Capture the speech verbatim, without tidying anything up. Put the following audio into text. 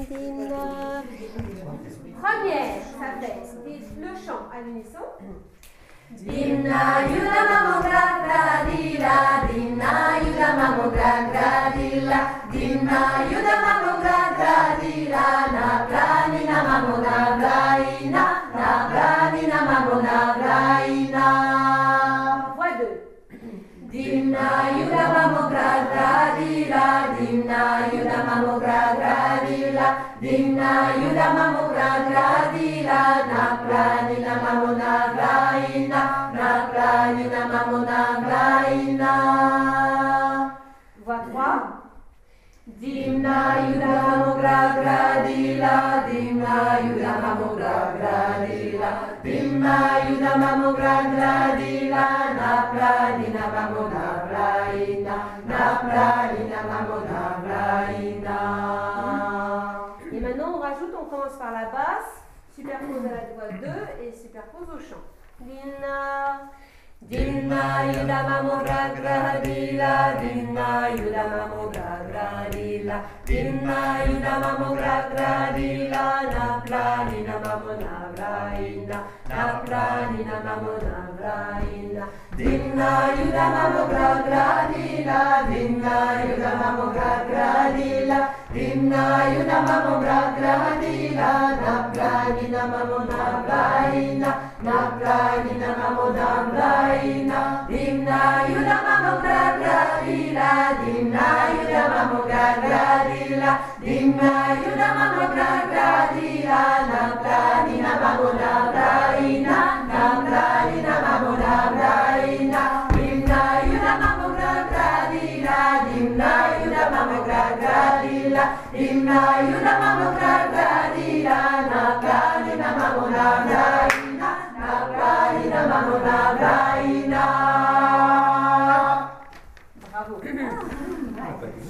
Dina. Première, ça fait le chant à l'unisson. Dimna yuda mamo gra gra dila, dimna yuda mamo gra gra dila, dimna yuda mamo gra gra dila, na brani na mamo na braina, na brani na mamo na braina. Voix deux. Dimna yuda mamo gra gra dila, dimna yuda mamo gra gra dila, dimna yuda mamo gra gra dila, na brani na mamo na braina, na brani na mamo na braina. Voix trois. Dimna yuda mamo gra gra dila, dimna yuda mamo gra gra dila, dimna yuda mamo gra gra dila, na brani na mamo na braina, na brani na mamo na braina. Et maintenant on rajoute, on commence par la basse, superpose à la voix deux et superpose au chant. Dina. Dimna yuda mamo gra gra dila, dimna yuda mamo gra gra dila, dimna yuda mamo gra gra dila, na brani na mamo na braina, na brani na mamo na braina. Dimna yuda mamo gra gra dila, dimna yuda mamo gra gra dila, dimna yuda mamo gra gra dila, na brani na mamo na braina, na brani na mamo na braina. Dimna yuda mamo gra gra dila, dimna yuda mamo gra gra dila, dimna yuda mamo gra gra dila, na brani na mamo na braina, na brani na mamo na braina. Dimna yuda mamo gra gra dila, dimna yuda mamo gra gra dila, dimna yuda mamo gra gra dila, na brani na mamo na braina, na brani na mamo na